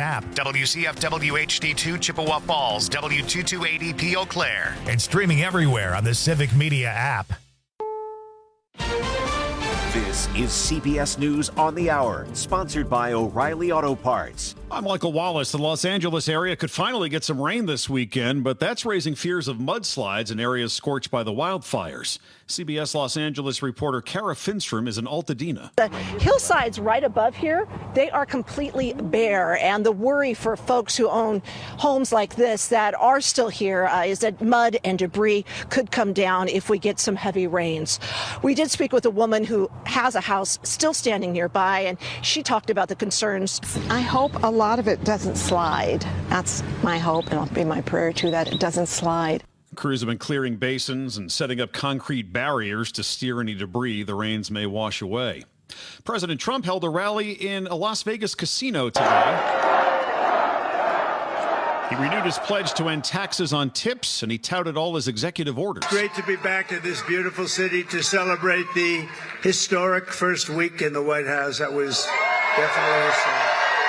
app. WCFW HD2 Chippewa Falls, W228EP Eau Claire. And streaming everywhere on the Civic Media app. This is CBS News on the Hour, sponsored by O'Reilly Auto Parts. I'm Michael Wallace. The Los Angeles area could finally get some rain this weekend, but that's raising fears of mudslides in areas scorched by the wildfires. CBS Los Angeles reporter Kara Finstrom is in Altadena. The hillsides right above here, they are completely bare, and the worry for folks who own homes like this that are still here is that mud and debris could come down if we get some heavy rains. We did speak with a woman who has a house still standing nearby, and she talked about the concerns. I hope a lot of it doesn't slide. That's my hope, and it'll be my prayer too, that it doesn't slide. Crews have been clearing basins and setting up concrete barriers to steer any debris the rains may wash away. President Trump held a rally in a Las Vegas casino today. He renewed his pledge to end taxes on tips, and he touted all his executive orders. It's great to be back in this beautiful city to celebrate the historic first week in the White House. That was definitely historic.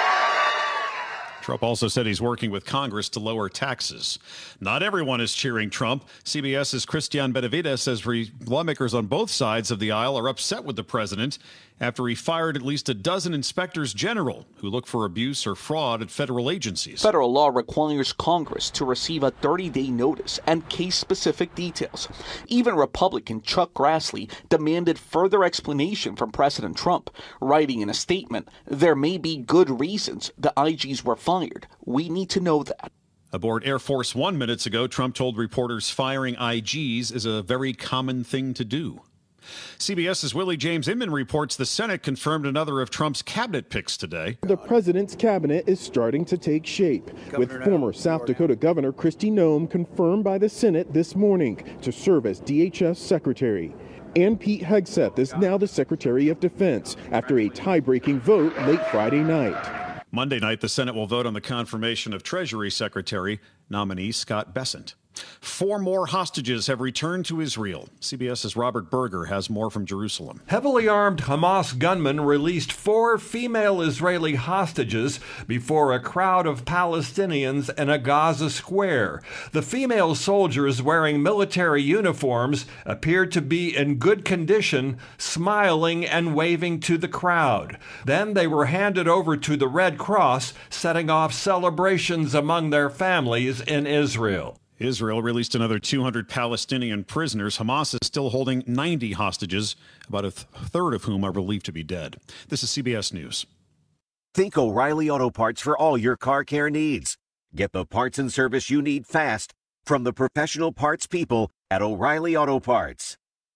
Trump also said he's working with Congress to lower taxes. Not everyone is cheering Trump. CBS's Christian Benavides says lawmakers on both sides of the aisle are upset with the president after he fired at least a dozen inspectors general who look for abuse or fraud at federal agencies. Federal law requires Congress to receive a 30-day notice and case-specific details. Even Republican Chuck Grassley demanded further explanation from President Trump, writing in a statement, "There may be good reasons the IGs were fired. We need to know that." Aboard Air Force One minutes ago, Trump told reporters firing IGs is a very common thing to do. CBS's Willie James Inman reports the Senate confirmed another of Trump's cabinet picks today. The president's cabinet is starting to take shape, with former South Dakota Governor Kristi Noem confirmed by the Senate this morning to serve as DHS Secretary. And Pete Hegseth is now the Secretary of Defense after a tie-breaking vote late Friday night. Monday night, the Senate will vote on the confirmation of Treasury Secretary nominee Scott Bessent. 4 more hostages have returned to Israel. CBS's Robert Berger has more from Jerusalem. Heavily armed Hamas gunmen released 4 female Israeli hostages before a crowd of Palestinians in a Gaza square. The female soldiers wearing military uniforms appeared to be in good condition, smiling and waving to the crowd. Then they were handed over to the Red Cross, setting off celebrations among their families in Israel. Israel released another 200 Palestinian prisoners. Hamas is still holding 90 hostages, about a third of whom are believed to be dead. This is CBS News. Think O'Reilly Auto Parts for all your car care needs. Get the parts and service you need fast from the professional parts people at O'Reilly Auto Parts.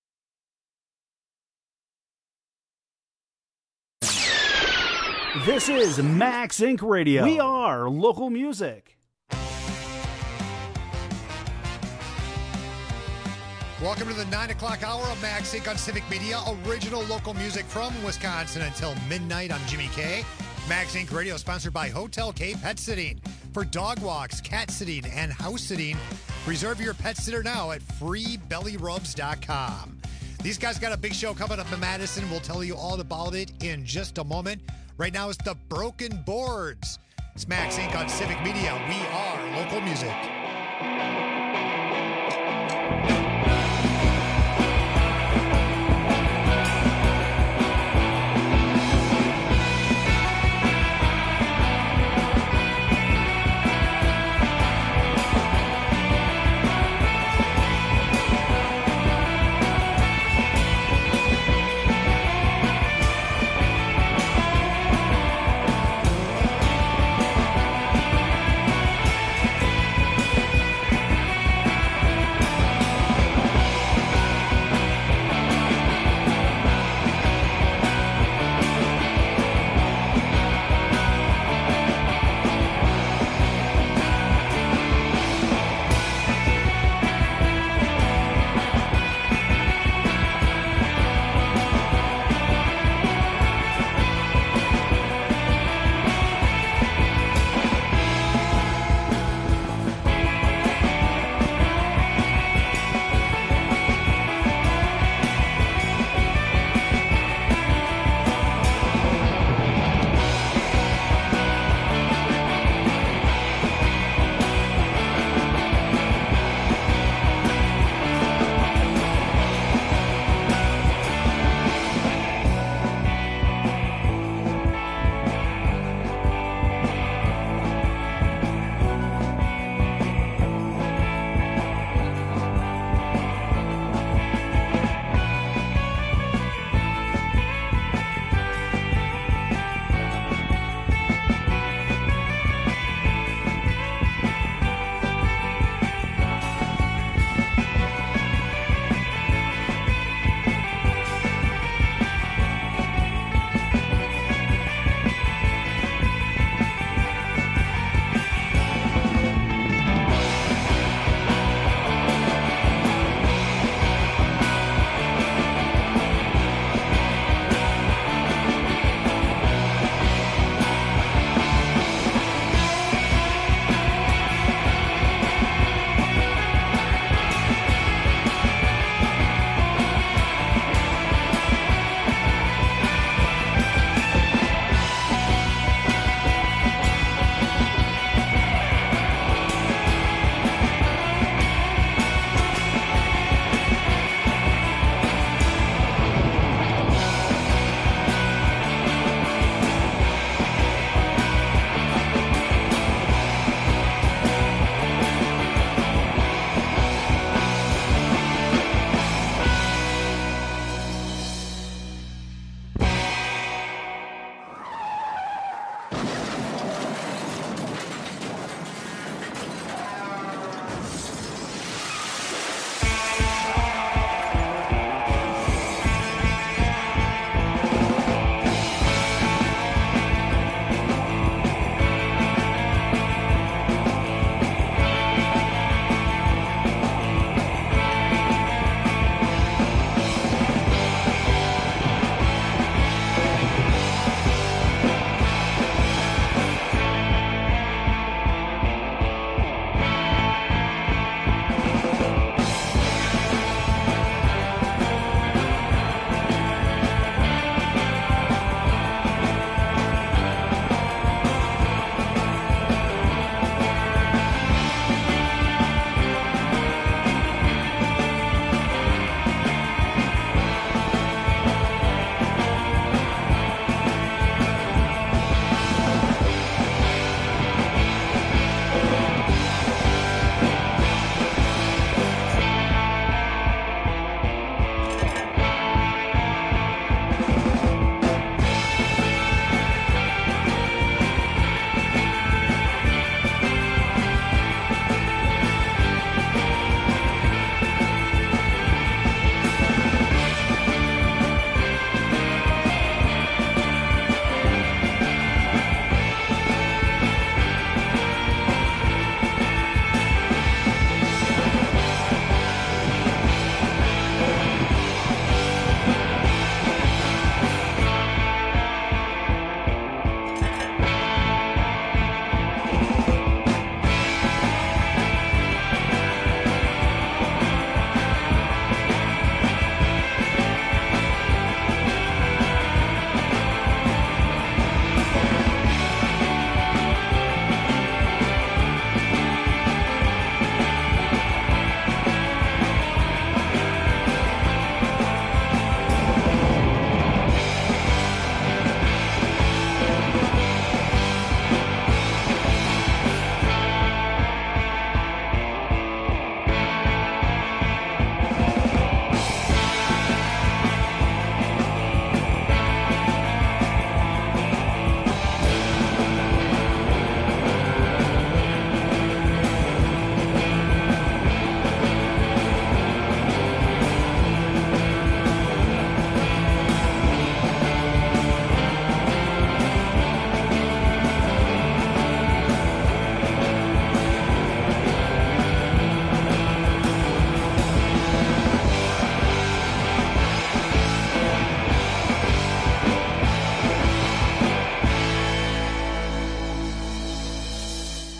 This is Max Inc. Radio. We are local music. Welcome to the 9 o'clock hour of Max Inc. on Civic Media. Original local music from Wisconsin until midnight. I'm Jimmy K. Max Inc. Radio sponsored by Hotel K Pet Sitting. For dog walks, cat sitting, and house sitting, reserve your pet sitter now at freebellyrubs.com. These guys got a big show coming up in Madison. We'll tell you all about it in just a moment. Right now it's the Broken Boards. It's Max Inc. on Civic Media. We are local music.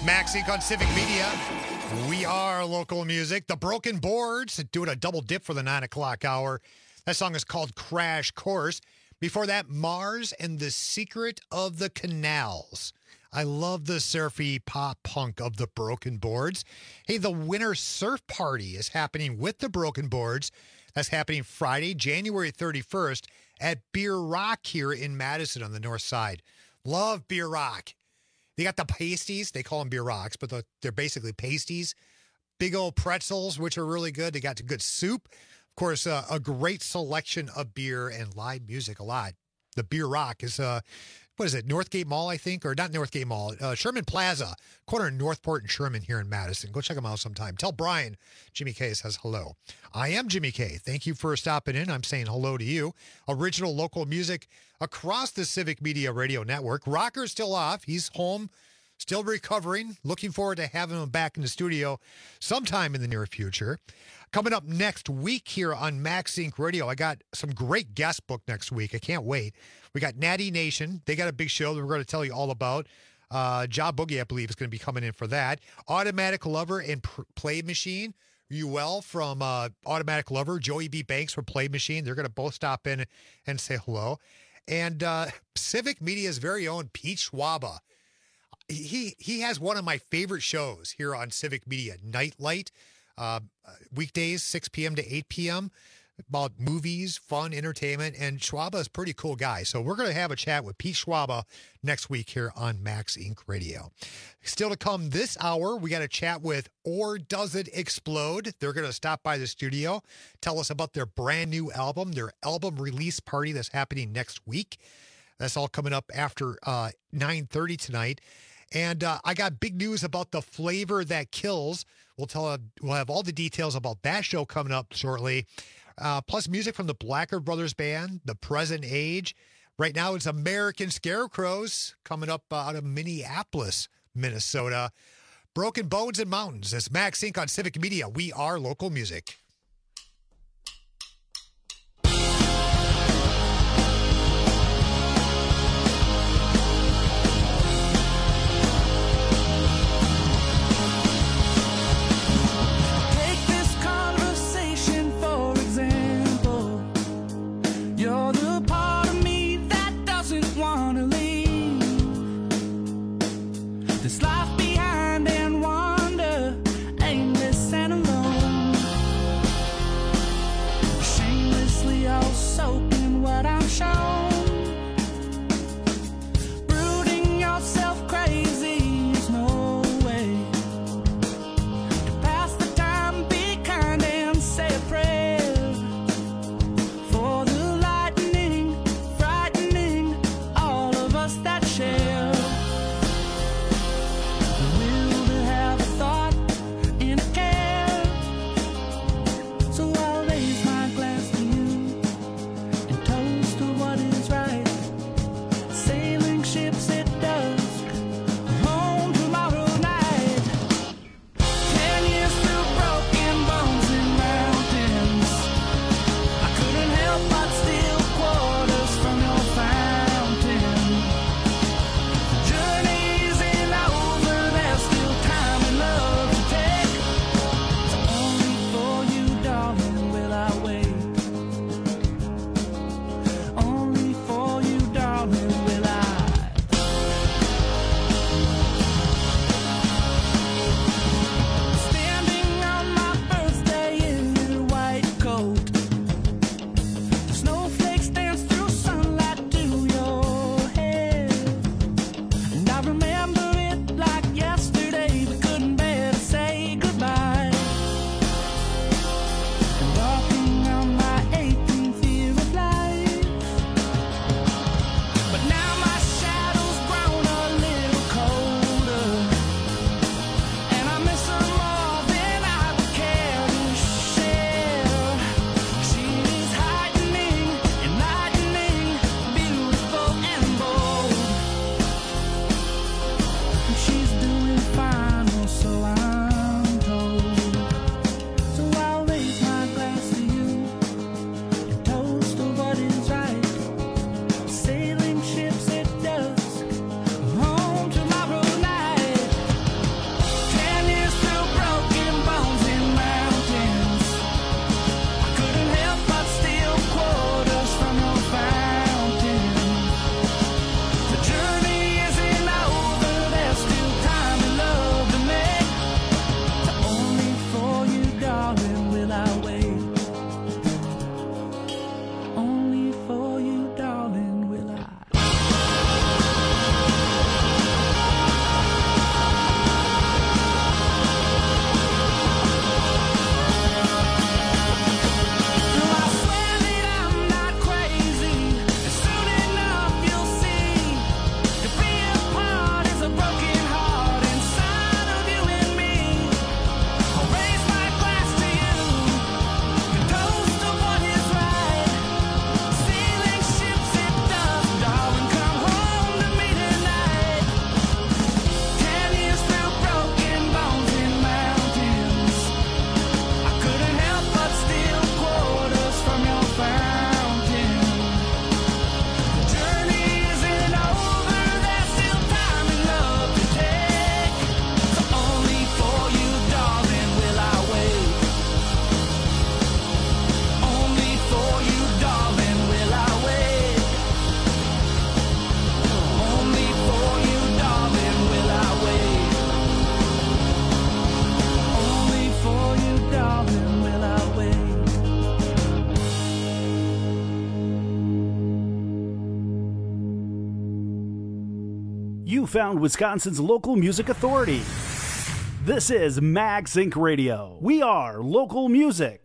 Max Inc. on Civic Media. We are local music. The Broken Boards doing a double dip for the 9 o'clock hour. That song is called Crash Course. Before that, Mars and the Secret of the Canals. I love the surfy pop punk of the Broken Boards. Hey, the Winter Surf Party is happening with the Broken Boards. That's happening Friday, January 31st at Beer Rock here in Madison on the north side. Love Beer Rock. They got the pasties. They call them beer rocks, but they're basically pasties. Big old pretzels, which are really good. They got good soup. Of course, a great selection of beer and live music a lot. The Beer Rock is, what is it, Northgate Mall, I think? Or not Northgate Mall, Sherman Plaza, corner of Northport and Sherman here in Madison. Go check them out sometime. Tell Brian Jimmy K says hello. I am Jimmy K. Thank you for stopping in. I'm saying hello to you. Original local music across the Civic Media Radio Network. Rocker's still off. He's home, still recovering. Looking forward to having him back in the studio sometime in the near future. Coming up next week here on Max Inc. Radio, I got some great guests booked next week. I can't wait. We got Natty Nation. They got a big show that we're going to tell you all about. Ja Boogie, I believe, is going to be coming in for that. Automatic Lover and Play Machine. Uel from Automatic Lover, Joey B. Banks from Play Machine. They're going to both stop in and say hello. And Civic Media's very own Pete Schwaba. He has one of my favorite shows here on Civic Media, Nightlight. Weekdays, 6 p.m. to 8 p.m. about movies, fun, entertainment, and Schwaba is a pretty cool guy. So we're going to have a chat with Pete Schwaba next week here on Max Inc. Radio. Still to come this hour, we got a chat with Or Does It Explode? They're going to stop by the studio, tell us about their brand new album, their album release party that's happening next week. That's all coming up after 9:30 tonight. And I got big news about The Flavor That Kills. We'll have all the details about that show coming up shortly. Plus music from the Blackard Brothers Band, The Present Age. Right now it's American Scarecrows coming up out of Minneapolis, Minnesota. Broken Bones and Mountains. It's Max Inc. on Civic Media. We are local music. found Wisconsin's local music authority. This is MagSync Radio. We are local music.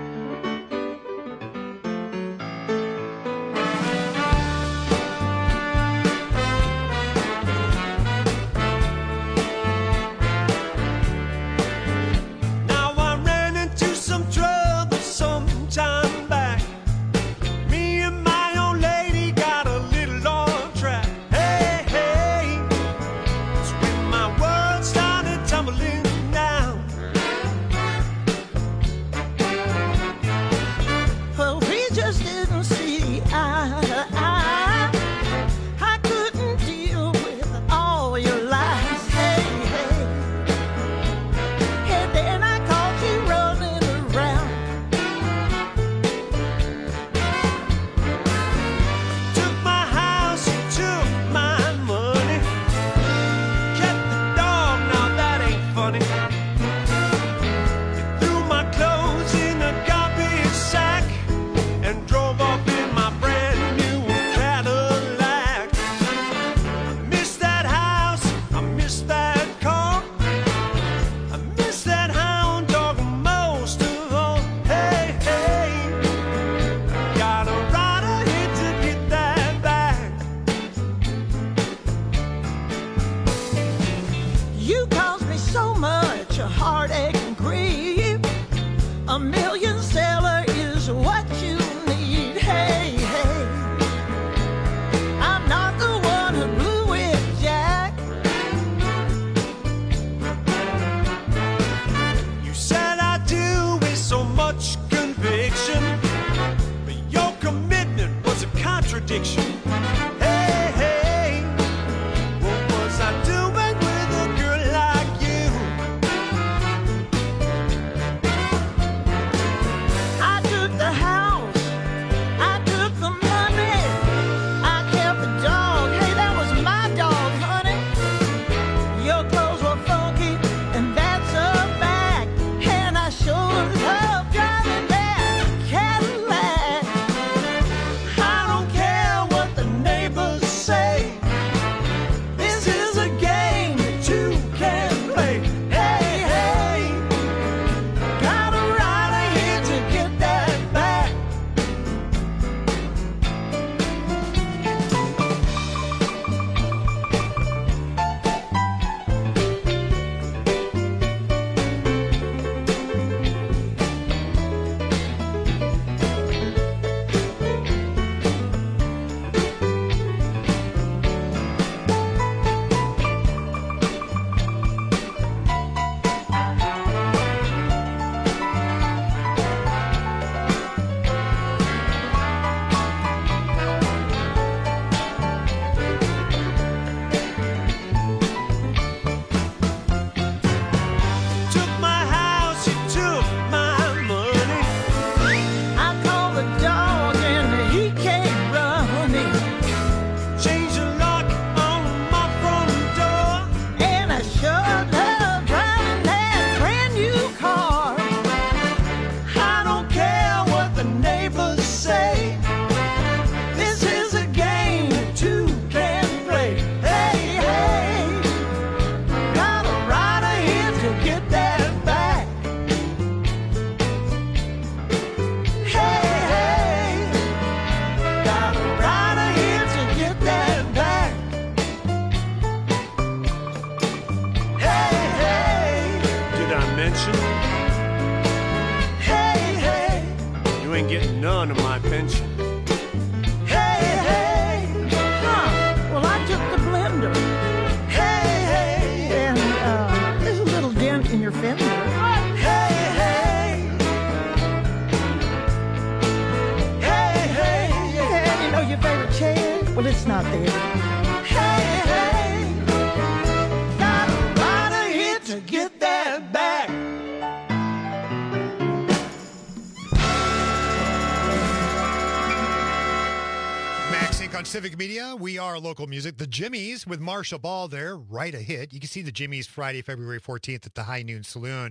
On Civic Media, we are local music. The Jimmies with Marshall Ball there, Right a Hit. You can see the Jimmies Friday, February 14th at the High Noon Saloon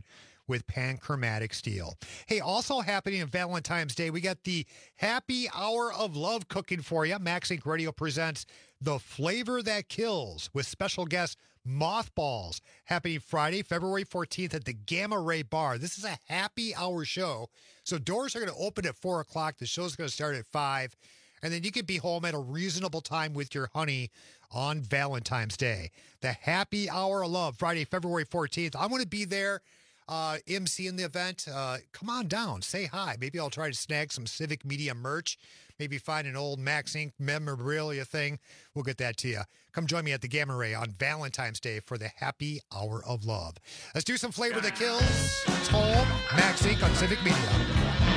with panchromatic steel. Hey, also happening on Valentine's Day, we got the Happy Hour of Love cooking for you. Max Inc. Radio presents The Flavor That Kills with special guest Mothballs, happening Friday, February 14th at the Gamma Ray Bar. This is a happy hour show, so doors are going to open at 4 o'clock. The show's going to start at 5, and then you can be home at a reasonable time with your honey on Valentine's Day. The Happy Hour of Love, Friday, February 14th. I want to be there. MC in the event, come on down, say hi. Maybe I'll try to snag some Civic Media merch, maybe find an old Max Inc. memorabilia thing. We'll get that to you. Come join me at the Gamma Ray on Valentine's Day for the Happy Hour of Love. Let's do some Flavor That Kills. It's home, Max Inc. on Civic Media.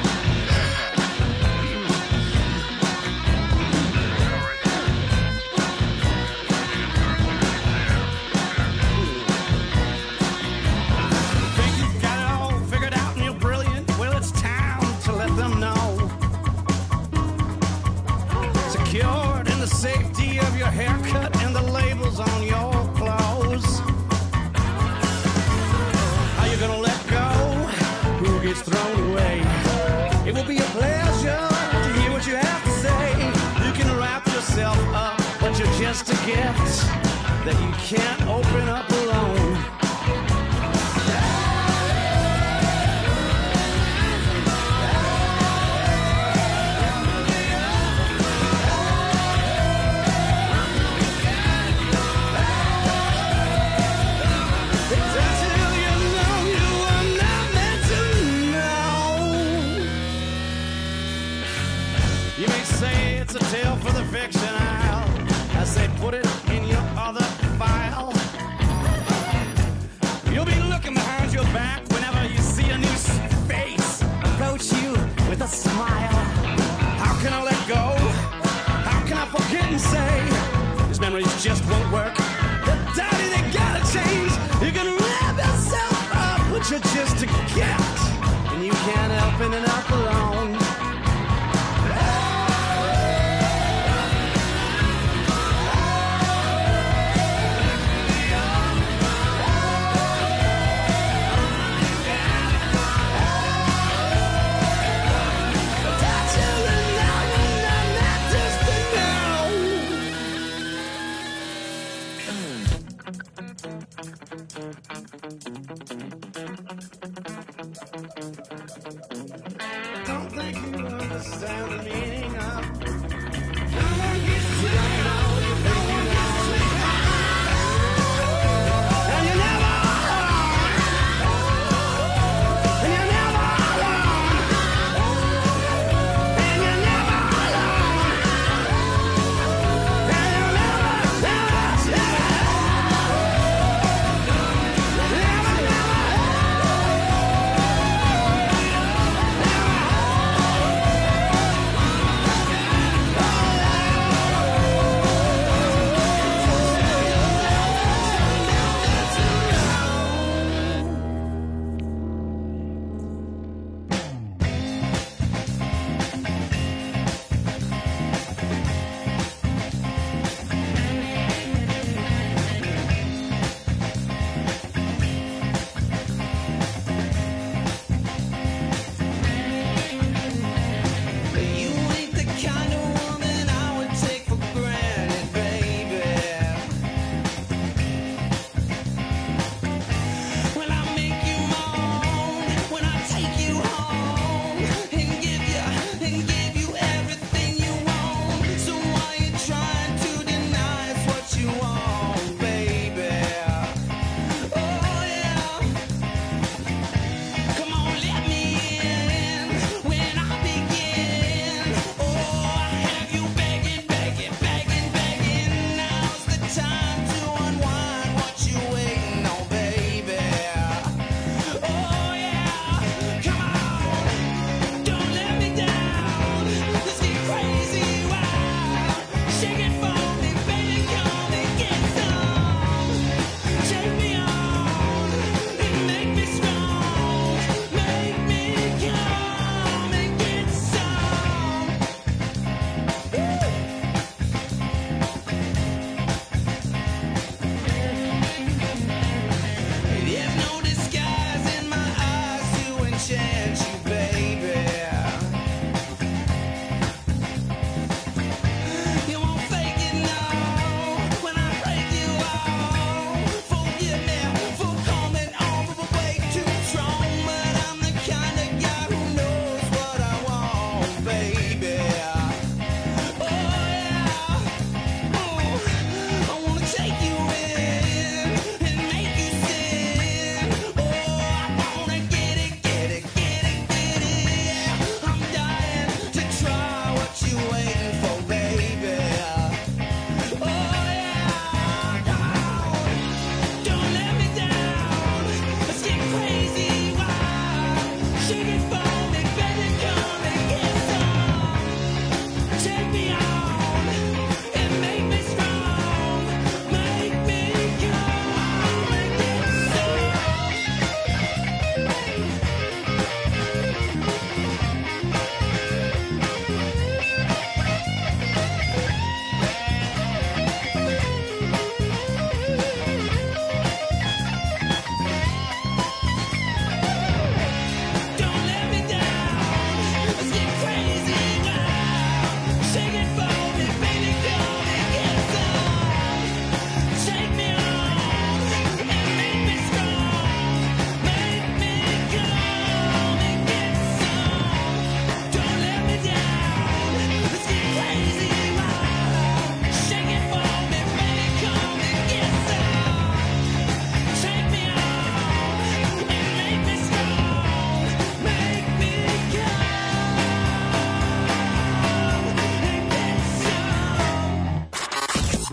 Safety of your haircut and the labels on your clothes. How you gonna let go? Who gets thrown away? It will be a pleasure to hear what you have to say. You can wrap yourself up, but you're just a gift that you can't open up alone. It's a tale for the fiction aisle. I say put it in your other file.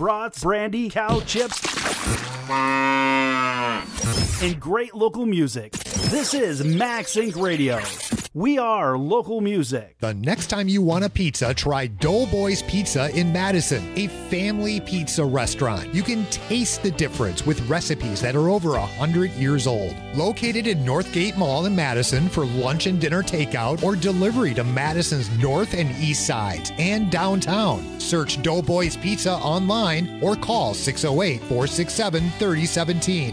brats, brandy, cow chips, and great local music. This is Max Inc. Radio. We are local music. The next time you want a pizza, try Doughboys Pizza in Madison, a family pizza restaurant. You can taste the difference with recipes that are over 100 years old. Located in Northgate Mall in Madison for lunch and dinner takeout or delivery to Madison's north and east sides and downtown. Search Doughboys Pizza online or call 608-467-3017.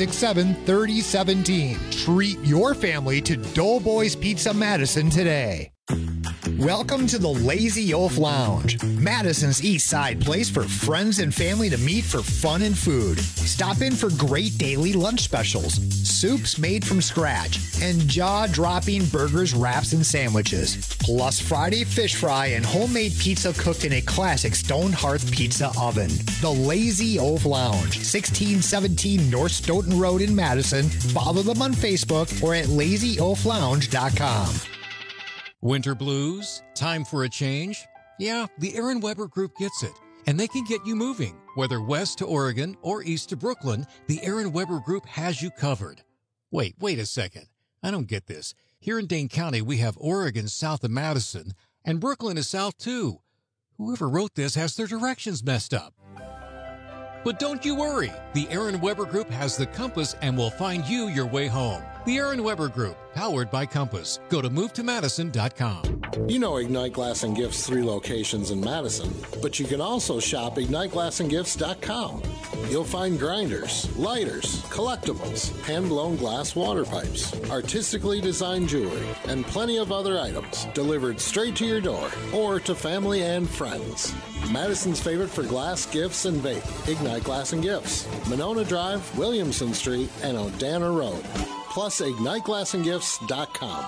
467-3017. Treat your family to Doughboys Pizza Madison today. Welcome to the Lazy Oaf Lounge, Madison's East Side place for friends and family to meet for fun and food. Stop in for great daily lunch specials, soups made from scratch, and jaw-dropping burgers, wraps, and sandwiches. Plus Friday fish fry and homemade pizza cooked in a classic stone hearth pizza oven. The Lazy Oaf Lounge, 1617 North Stoughton Road in Madison. Follow them on Facebook or at lazyoaflounge.com. Winter blues? Time for a change? Yeah, the Aaron Weber Group gets it. And they can get you moving. Whether west to Oregon or east to Brooklyn, the Aaron Weber Group has you covered. Wait a second. I don't get this. Here in Dane County, we have Oregon south of Madison, and Brooklyn is south too. Whoever wrote this has their directions messed up. But don't you worry. The Aaron Weber Group has the compass and will find you your way home. The Aaron Weber Group, powered by Compass. Go to movetomadison.com. You know Ignite Glass and Gifts' 3 locations in Madison, but you can also shop igniteglassandgifts.com. You'll find grinders, lighters, collectibles, hand-blown glass water pipes, artistically designed jewelry, and plenty of other items delivered straight to your door or to family and friends. Madison's favorite for glass, gifts, and vape. Ignite Glass and Gifts. Monona Drive, Williamson Street, and Odana Road. Plus igniteglassandgifts.com.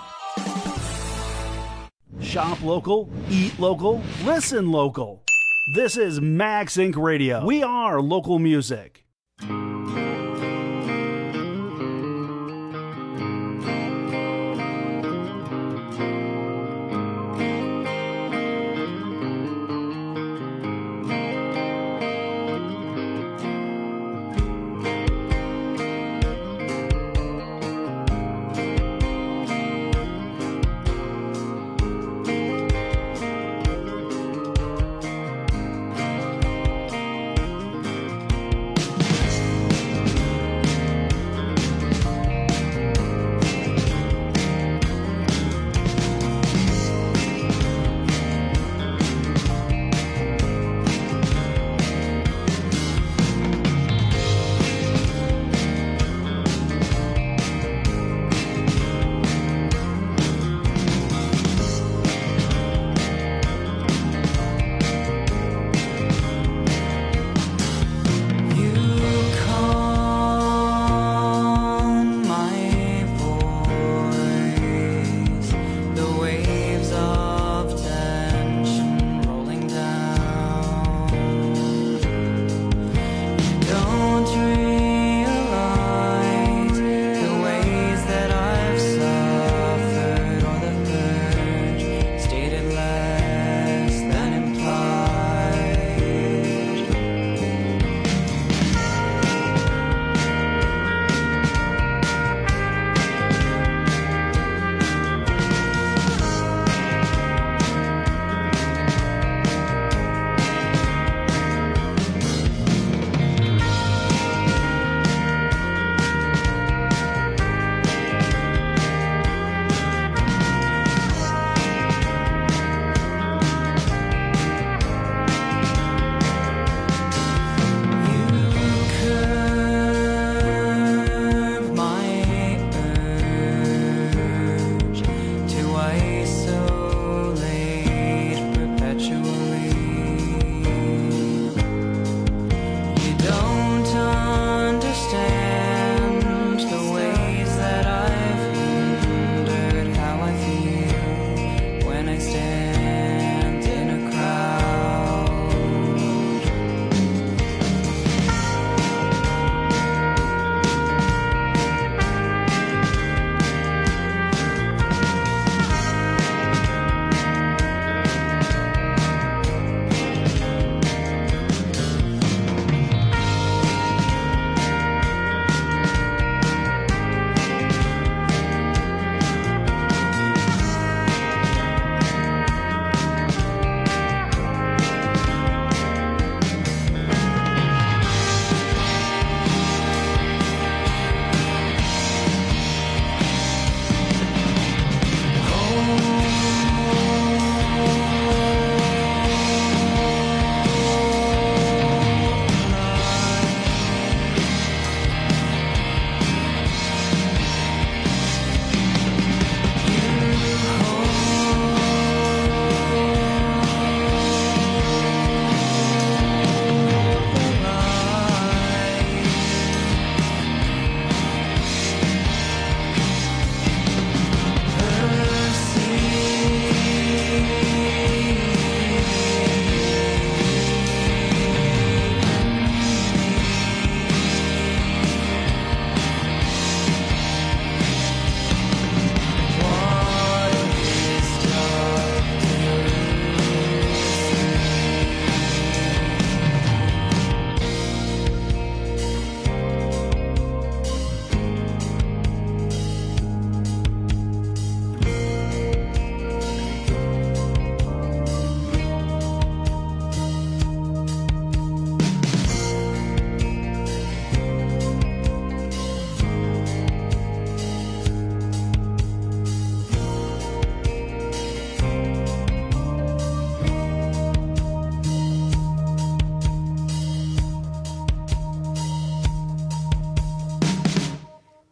Shop local, eat local, listen local. This is Max Inc. Radio. We are local music.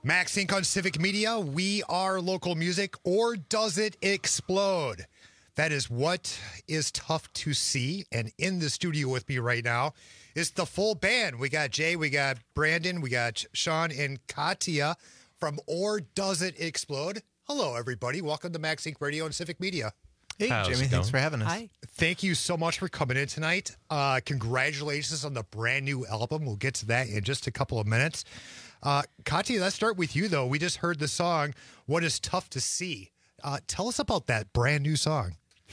Max Inc. on Civic Media. We are local music, or does it explode? That is what is tough to see. And in the studio with me right now is the full band. We got Jay, we got Brandon, we got Sean and Katya from Or Does It Explode? Hello, everybody. Welcome to Max Inc. Radio and Civic Media. Hey, Jimmy, thanks for having us. Hi. Thank you so much for coming in tonight. Congratulations on the brand new album. We'll get to that in just a couple of minutes. Katya, let's start with you, though. We just heard the song, What Is Tough to See. Tell us about that brand new song.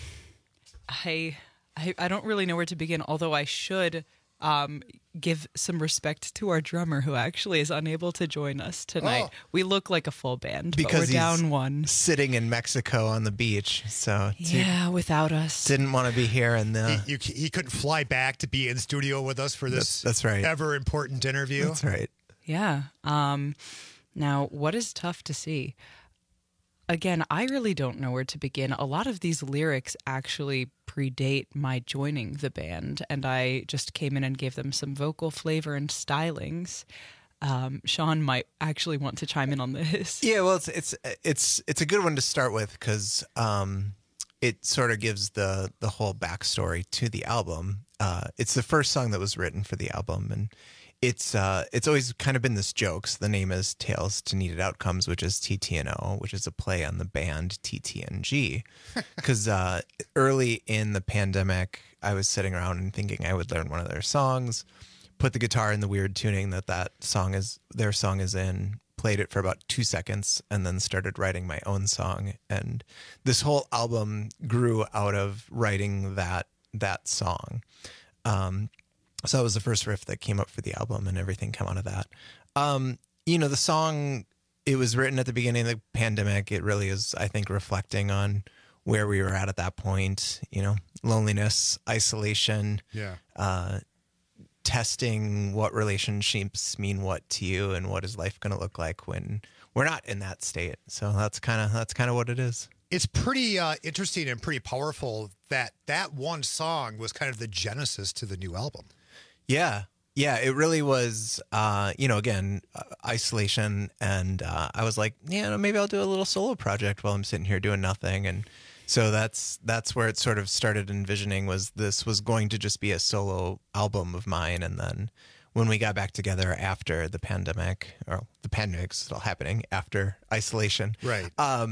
I don't really know where to begin, although I should give some respect to our drummer, who actually is unable to join us tonight. Oh. We look like a full band, Because but we're he's down one. sitting in Mexico on the beach, so Yeah, without us. didn't want to be here. And He couldn't fly back to be in studio with us for this That's right. ever important interview. That's right. Yeah. Now, what is tough to see? Again, I really don't know where to begin. A lot of these lyrics actually predate my joining the band, and I just came in and gave them some vocal flavor and stylings. Sean might actually want to chime in on this. Yeah, well, it's a good one to start with because it sort of gives the whole backstory to the album. It's the first song that was written for the album, and it's always kind of been this joke. So the name is Tales to Needed Outcomes, which is TTNO, which is a play on the band TTNG. Because early in the pandemic, I was sitting around and thinking I would learn one of their songs, put the guitar in the weird tuning that their song is in, played it for about 2 seconds, and then started writing my own song. And this whole album grew out of writing that song. So that was the first riff that came up for the album, and everything came out of that. The song, it was written at the beginning of the pandemic. It really is, I think, reflecting on where we were at that point, loneliness, isolation, testing what relationships mean what to you and what is life going to look like when we're not in that state. So that's kind of what it is. It's pretty interesting and pretty powerful that one song was kind of the genesis to the new album. Yeah, it really was, isolation. And I was like, maybe I'll do a little solo project while I'm sitting here doing nothing. And so that's where it sort of started envisioning this was going to just be a solo album of mine. And then when we got back together after the pandemic, or the pandemic's still happening after isolation. Right.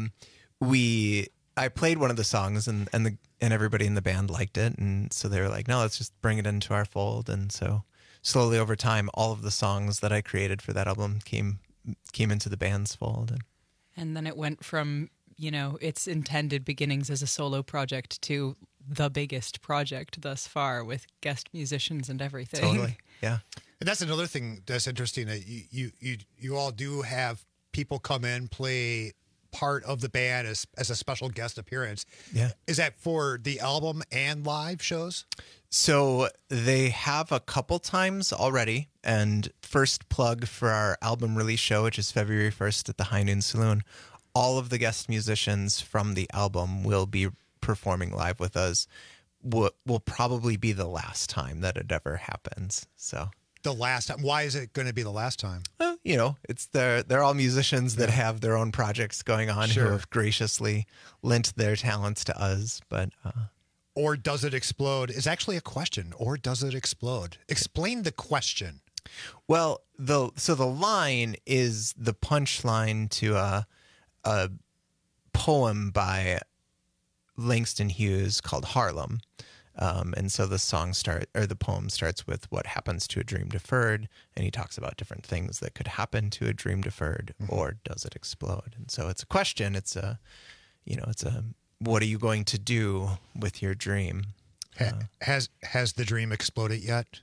I played one of the songs and everybody in the band liked it. And so they were like, no, let's just bring it into our fold. And so slowly over time, all of the songs that I created for that album came into the band's fold. And then it went from, its intended beginnings as a solo project to the biggest project thus far with guest musicians and everything. Totally. Yeah. And that's another thing that's interesting. That you all do have people come in, play part of the band as a special guest appearance. Yeah. Is that for the album and live shows? So they have a couple times already. And first plug for our album release show, which is February 1st at the High Noon Saloon. All of the guest musicians from the album will be performing live with us. Will probably be the last time that it ever happens. So the last time. Why is it going to be the last time? It's they're all musicians that have their own projects going on who have graciously lent their talents to us. But Or Does It Explode is actually a question. Or does it explode? Explain the question. Well, the line is the punchline to a poem by Langston Hughes called Harlem. And so the poem starts with what happens to a dream deferred, and he talks about different things that could happen to a dream deferred, or does it explode? And so it's a question. It's a what are you going to do with your dream? Has the dream exploded yet?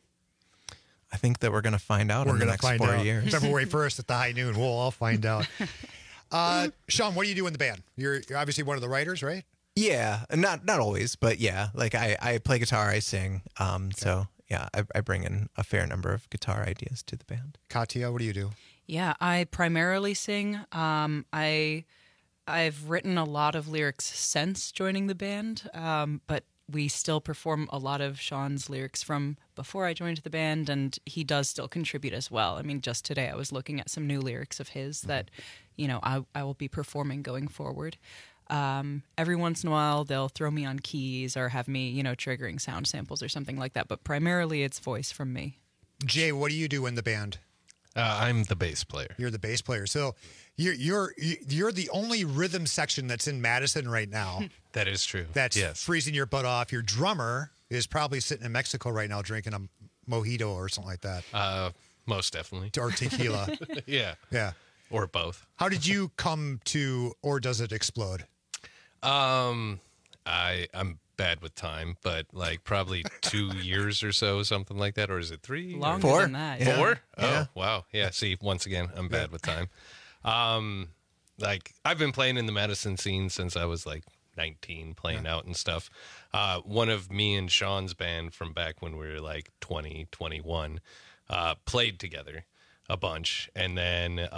I think that we're going to find out in the next 4 years. February 1st at the High Noon. We'll all find out. Sean, what do you do in the band? You're obviously one of the writers, right? Yeah, not always, but yeah, like I play guitar, I sing. So yeah, I bring in a fair number of guitar ideas to the band. Katya, what do you do? Yeah, I primarily sing. I've written a lot of lyrics since joining the band, but we still perform a lot of Sean's lyrics from before I joined the band, and he does still contribute as well. I mean, just today I was looking at some new lyrics of his that, I will be performing going forward. Every once in a while they'll throw me on keys or have me, triggering sound samples or something like that, but primarily it's voice from me. Jay, what do you do in the band? I'm the bass player. You're the bass player. So you're the only rhythm section that's in Madison right now. That is true. That's freezing your butt off. Your drummer is probably sitting in Mexico right now drinking a mojito or something like that. Most definitely. Or tequila. Yeah. Yeah. Or both. How did you come to Or Does It Explode? I'm bad with time, but like probably 2 years or so, something like that. Or is it 3? Longer than that. Yeah. 4? Yeah. Oh, wow. Yeah. See, once again, I'm bad with time. Like I've been playing in the Madison scene since I was like 19, playing out and stuff. One of me and Sean's band from back when we were like 20, 21, played together a bunch. And then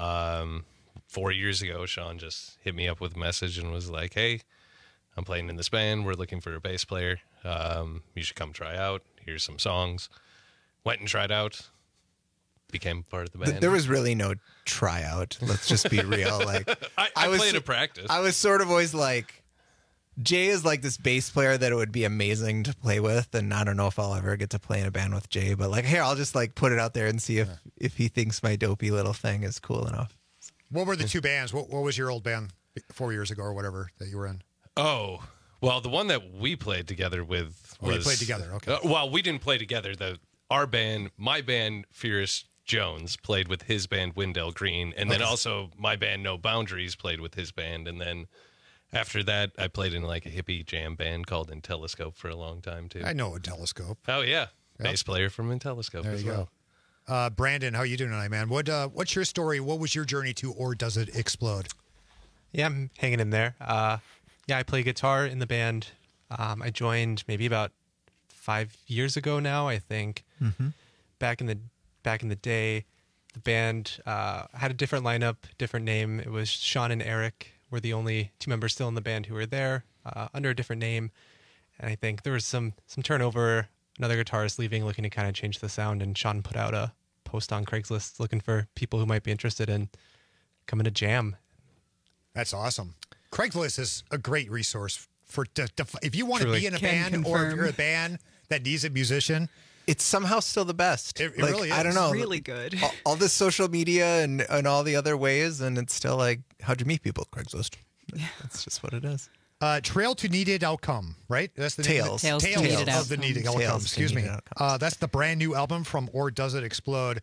4 years ago, Sean just hit me up with a message and was like, hey, I'm playing in this band. We're looking for a bass player. You should come try out. Here's some songs. Went and tried out. Became part of the band. There was really no tryout. Let's just be real. Like I played a practice. I was sort of always like, Jay is like this bass player that it would be amazing to play with, and I don't know if I'll ever get to play in a band with Jay. But like, here, I'll just like put it out there and see if he thinks my dopey little thing is cool enough. What were the two bands? What was your old band 4 years ago or whatever that you were in? Oh, well, the one that we played together with was... you played together, okay. Well, we didn't play together. Our band, my band, Fierce Jones, played with his band, Wendell Green. And then also my band, No Boundaries, played with his band. And then after that, I played in like a hippie jam band called Intelliscope for a long time, too. I know Intelliscope. Oh, yeah. Bass player from Intelliscope there as you well. Go. Brandon, how you doing tonight, man? What's your story? What was your journey to Or Does It Explode? Yeah, I'm hanging in there. I play guitar in the band. I joined maybe about 5 years ago now, I think. Mm-hmm. Back in the day, the band had a different lineup, different name. It was Sean and Eric were the only two members still in the band who were there under a different name. And I think there was some turnover. Another guitarist leaving, looking to kind of change the sound. And Sean put out a post on Craigslist looking for people who might be interested in coming to jam. That's awesome. Craigslist is a great resource for if you want to be in a band confirm. or if you're a band that needs a musician. It's somehow still the best. It really is. I don't know. Really good. All this social media and all the other ways, and it's still like, how'd you meet people? Craigslist. That's just what it is. Trail to Needed Outcome, right? That's the Tales. name. Tales to Needed of the Needed Outcome. Tales to Excuse me. Needed Outcomes. That's the brand new album from Or Does It Explode?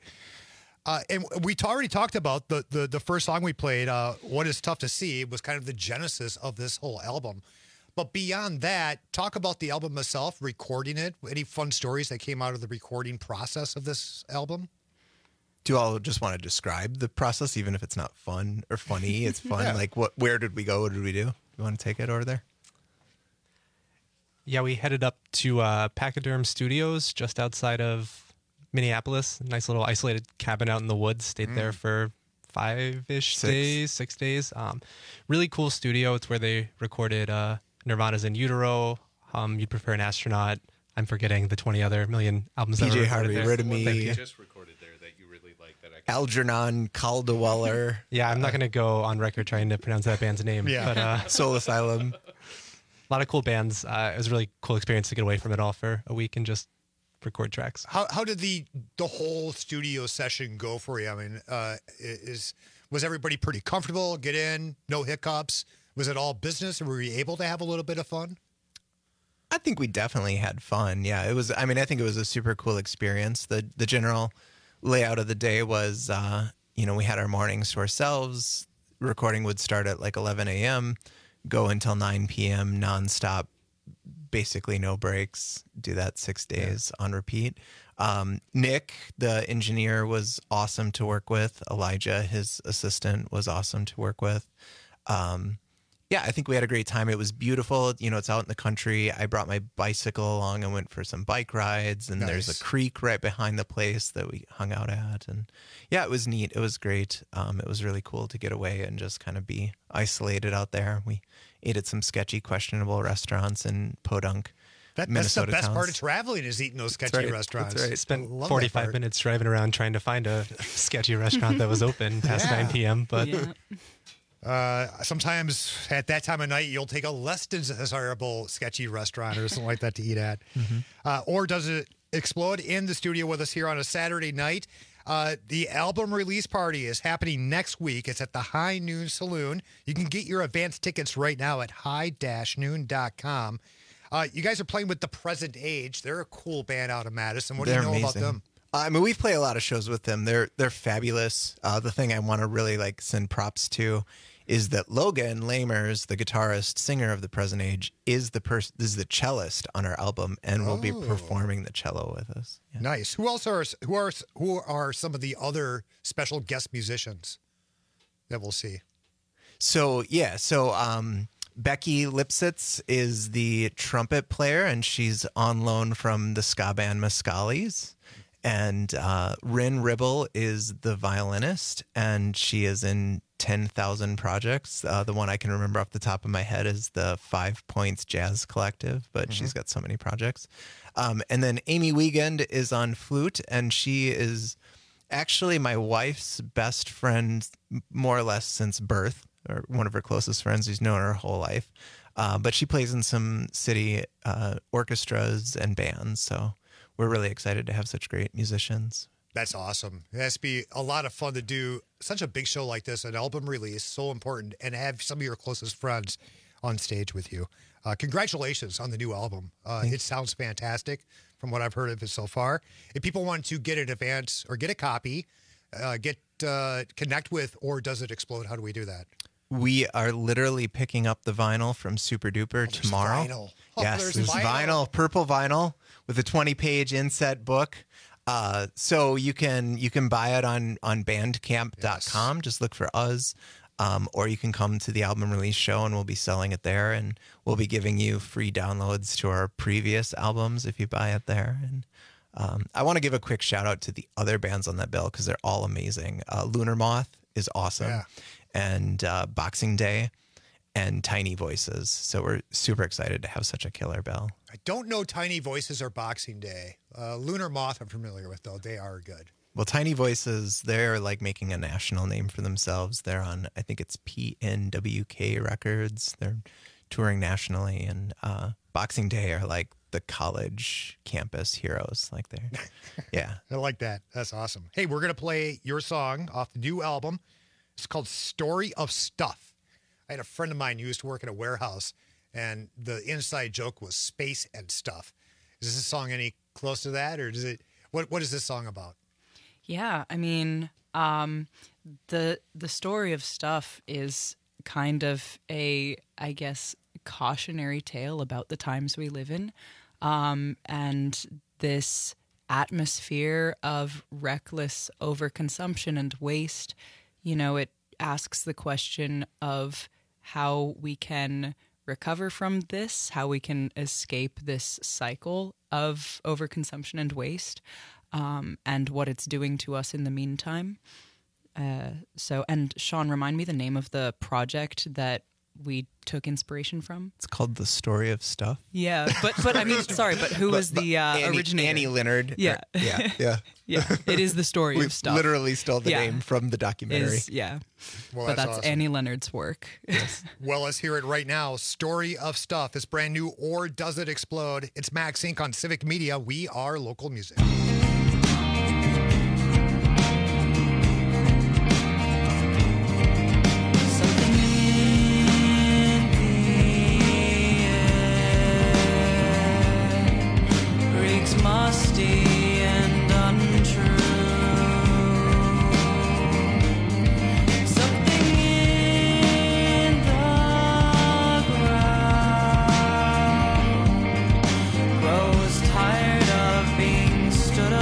And we already talked about the first song we played, What Is Tough to See, was kind of the genesis of this whole album. But beyond that, talk about the album itself, recording it. Any fun stories that came out of the recording process of this album? Do you all just want to describe the process, even if it's not fun or funny? It's fun. Yeah. Like, where did we go? What did we do? You want to take it over there? Yeah, we headed up to Pachyderm Studios just outside of Minneapolis. Nice little isolated cabin out in the woods. Stayed there for 6 days. Really cool studio. It's where they recorded Nirvana's In Utero, You'd Prefer an Astronaut. I'm forgetting the 20 other million albums that were PJ recorded Harvey, there. Rid of That you Me, just recorded there that you really like that I Algernon Caldeweller, Yeah, I'm not going to go on record trying to pronounce that band's name. Yeah. But Soul Asylum. a lot of cool bands. It was a really cool experience to get away from it all for a week and just record tracks. How did the whole studio session go for you? I mean, was everybody pretty comfortable? Get in, no hiccups? Was it all business, or were you able to have a little bit of fun? I think we definitely had fun. Yeah, it was. I mean, I think it was a super cool experience. The general layout of the day was, we had our mornings to ourselves. Recording would start at like 11 a.m., go until 9 p.m. nonstop, basically no breaks. Do that 6 days on repeat. Nick, the engineer, was awesome to work with. Elijah, his assistant, was awesome to work with. I think we had a great time. It was beautiful. It's out in the country. I brought my bicycle along and went for some bike rides. And there's a creek right behind the place that we hung out at. And it was neat. It was great. It was really cool to get away and just kind of be isolated out there. We ate at some sketchy, questionable restaurants in Podunk. That's Minnesota the best towns. part of traveling is eating those sketchy restaurants. That's right. I spent love that 45 part. minutes driving around trying to find a sketchy restaurant that was open past 9 p.m. But sometimes at that time of night, you'll take a less desirable sketchy restaurant or something like that to eat at. Or Does It Explode in the studio with us here on a Saturday night. The album release party is happening next week. It's at the High Noon Saloon. You can get your advance tickets right now at high-noon.com. You guys are playing with The Present Age. They're a cool band out of Madison. What do you know about them? I mean, we play a lot of shows with them. They're fabulous. The thing I want to really send props to is that Logan Lamers, the guitarist, singer of The Present Age, is the cellist on our album and will be performing the cello with us. Yeah. Nice. Who else who are some of the other special guest musicians that we'll see? So Becky Lipsitz is the trumpet player, and she's on loan from the ska band Mescalis. And Rin Ribble is the violinist, and she is in 10,000 projects. The one I can remember off the top of my head is the 5 Points Jazz Collective, but she's got so many projects. And then Amy Wiegand is on flute, and she is actually my wife's best friend, more or less since birth, or one of her closest friends who's known her whole life. But she plays in some city orchestras and bands, so we're really excited to have such great musicians. That's awesome. It has to be a lot of fun to do such a big show like this, an album release, so important, and have some of your closest friends on stage with you. Congratulations on the new album. It sounds fantastic from what I've heard of it so far. If people want to get an advance or get a copy, connect with Or Does It Explode, how do we do that? We are literally picking up the vinyl from Super Duper tomorrow. Vinyl. Yes, there's vinyl, purple vinyl with a 20-page inset book. So you can buy it on bandcamp.com. Just look for us. Or you can come to the album release show and we'll be selling it there, and we'll be giving you free downloads to our previous albums if you buy it there. And I want to give a quick shout out to the other bands on that bill because they're all amazing. Lunar Moth is awesome, and Boxing Day and Tiny Voices. So we're super excited to have such a killer bill. I don't know Tiny Voices or Boxing Day. Lunar Moth I'm familiar with, though. They are good. Well, Tiny Voices, they're making a national name for themselves. They're on, I think it's PNWK Records. They're touring nationally. And Boxing Day are the college campus heroes. Yeah. I like that. That's awesome. Hey, we're going to play your song off the new album. It's called Story of Stuff. I had a friend of mine who used to work in a warehouse, and the inside joke was space and stuff. Is this song any close to that, or does it? What is this song about? Yeah, I mean, the story of stuff is kind of a, I guess, cautionary tale about the times we live in, and this atmosphere of reckless overconsumption and waste. You know, it asks the question of how we can recover from this, how we can escape this cycle of overconsumption and waste, and what it's doing to us in the meantime. And Sean, remind me the name of the project that we took inspiration from. It's called The Story of Stuff. Yeah, but I mean, sorry, but who was the originator? Annie Leonard. Yeah. Yeah. It is The Story of Stuff. We literally stole the name from the documentary. Well, but that's awesome. Annie Leonard's work. Yes. Well, let's hear it right now. Story of Stuff. It's brand new. Or Does It Explode? It's Max Inc. on Civic Media. We are local music. Musty and untrue. Something in the ground grows tired of being stood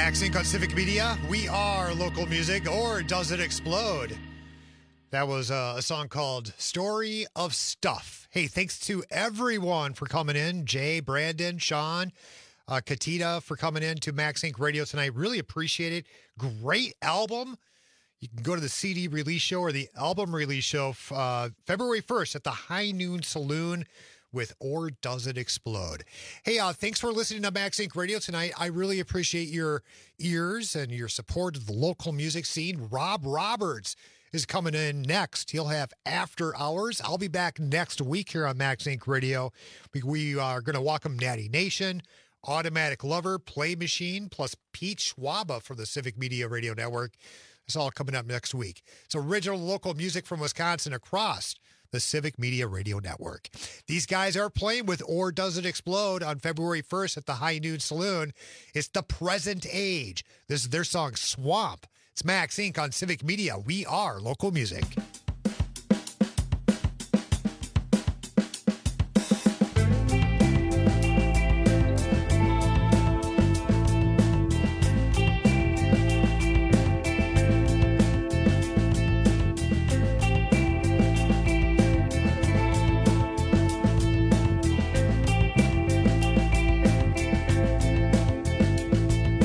Max Inc. on Civic Media. We are local music, or does it explode? That was a song called Story of Stuff. Hey, thanks to everyone for coming in. Jay, Brandon, Sean, Katita for coming in to Max Inc. Radio tonight. Really appreciate it. Great album. You can go to the CD release show or the album release show February 1st at the High Noon Saloon with Or Does It Explode? Hey, thanks for listening to Max Inc. Radio tonight. I really appreciate your ears and your support of the local music scene. Rob Roberts is coming in next. He'll have After Hours. I'll be back next week here on Max Inc. Radio. We are going to welcome Natty Nation, Automatic Lover, Play Machine, plus Pete Schwaba for the Civic Media Radio Network. It's all coming up next week. It's original local music from Wisconsin across the Civic Media Radio Network. These guys are playing with Or Does It Explode on February 1st at the High Noon Saloon. It's The Present Age. This is their song, Swamp. It's Max Inc. on Civic Media. We are local music.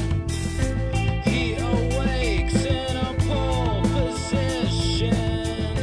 He awakes in a pole position.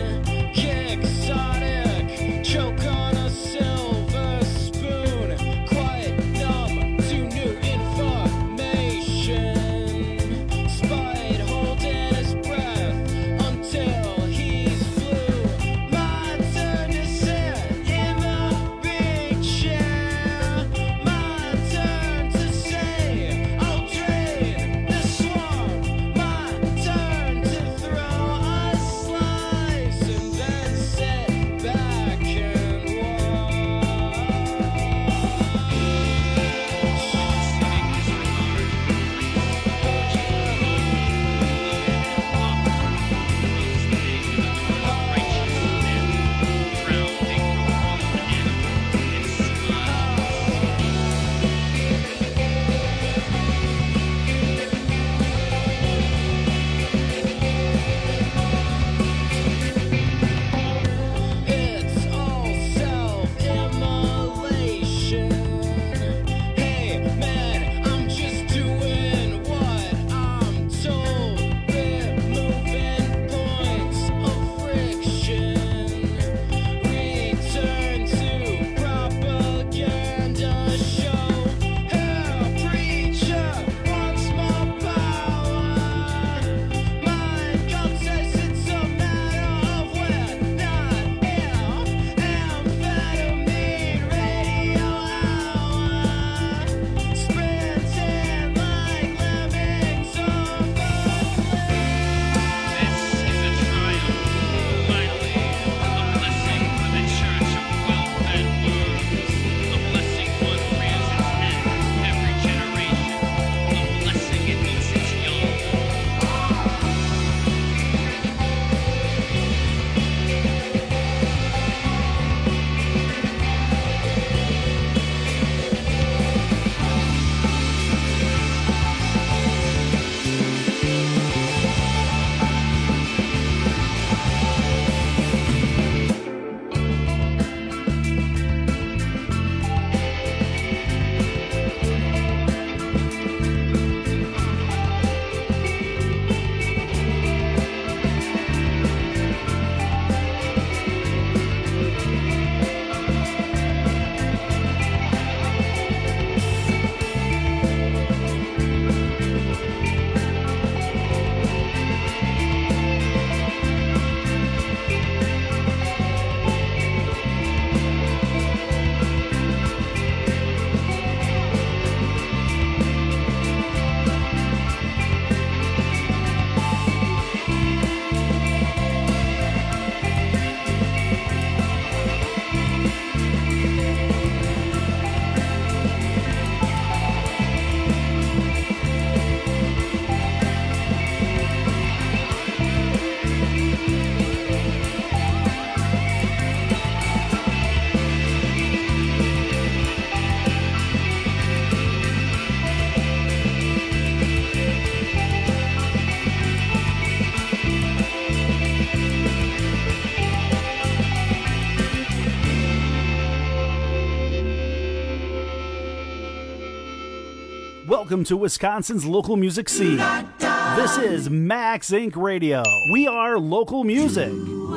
Welcome to Wisconsin's local music scene. This is Max Inc. Radio. We are local music.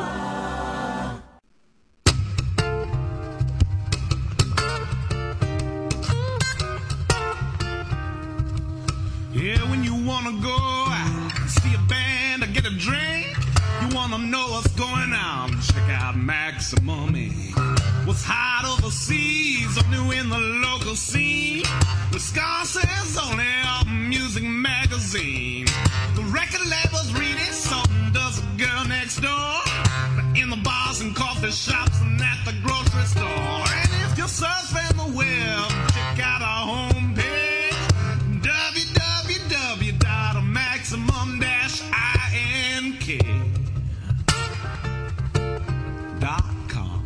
Yeah, when you wanna go see a band or get a drink, you wanna know what's going on, check out Maximum Inc. What's hot overseas or new in the local scene, Wisconsin's only music magazine. The record labels read it, so does the girl next door. In the bars and coffee shops and at the grocery store. And if you're surfing the web, check out our homepage, www.maximum-ink.com.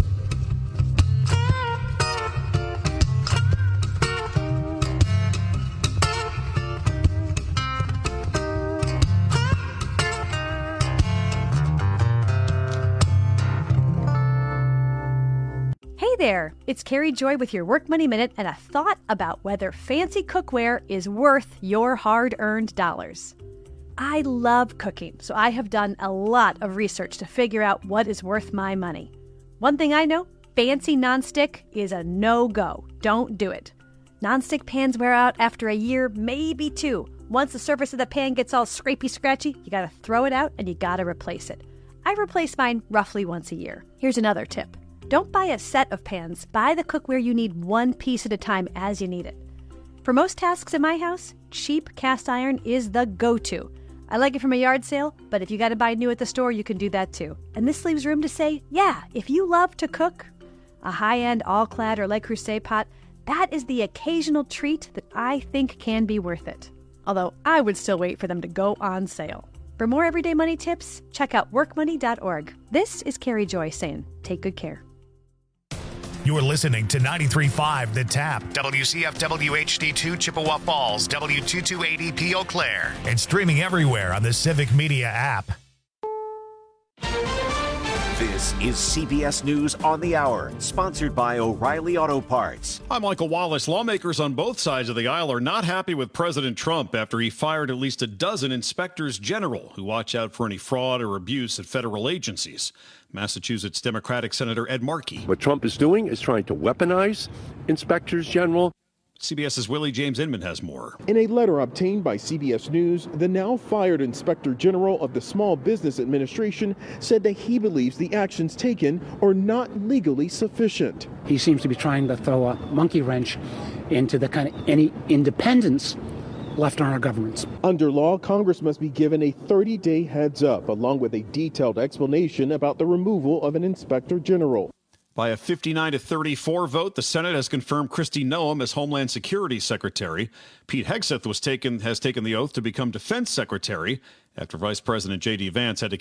Hey there, it's Carrie Joy with your Work Money Minute and a thought about whether fancy cookware is worth your hard-earned dollars. I love cooking, so I have done a lot of research to figure out what is worth my money. One thing I know, fancy nonstick is a no-go. Don't do it. Nonstick pans wear out after a year, maybe two. Once the surface of the pan gets all scrapey-scratchy, you gotta throw it out and you gotta replace it. I replace mine roughly once a year. Here's another tip. Don't buy a set of pans. Buy the cookware you need one piece at a time as you need it. For most tasks in my house, cheap cast iron is the go-to. I like it from a yard sale, but if you gotta buy new at the store, you can do that too. And this leaves room to say, yeah, if you love to cook, a high-end all-clad or Le Creuset pot, that is the occasional treat that I think can be worth it. Although I would still wait for them to go on sale. For more everyday money tips, check out workmoney.org. This is Carrie Joy saying, take good care. You're listening to 93.5 The Tap, WCFW HD2 Chippewa Falls, W228EP Eau Claire, and streaming everywhere on the Civic Media app. This is CBS News on the Hour, sponsored by O'Reilly Auto Parts. I'm Michael Wallace. Lawmakers on both sides of the aisle are not happy with President Trump after he fired at least a dozen inspectors general who watch out for any fraud or abuse at federal agencies. Massachusetts Democratic Senator Ed Markey. What Trump is doing is trying to weaponize inspectors general. CBS's Willie James Inman has more. In a letter obtained by CBS News, the now fired Inspector General of the Small Business Administration said that he believes the actions taken are not legally sufficient. He seems to be trying to throw a monkey wrench into the kind of any independence left on our governments. Under law, Congress must be given a 30-day heads up, along with a detailed explanation about the removal of an Inspector General. By a 59-34 vote, the Senate has confirmed Kristi Noem as Homeland Security Secretary. Pete Hegseth has taken the oath to become Defense Secretary after Vice President J.D. Vance had to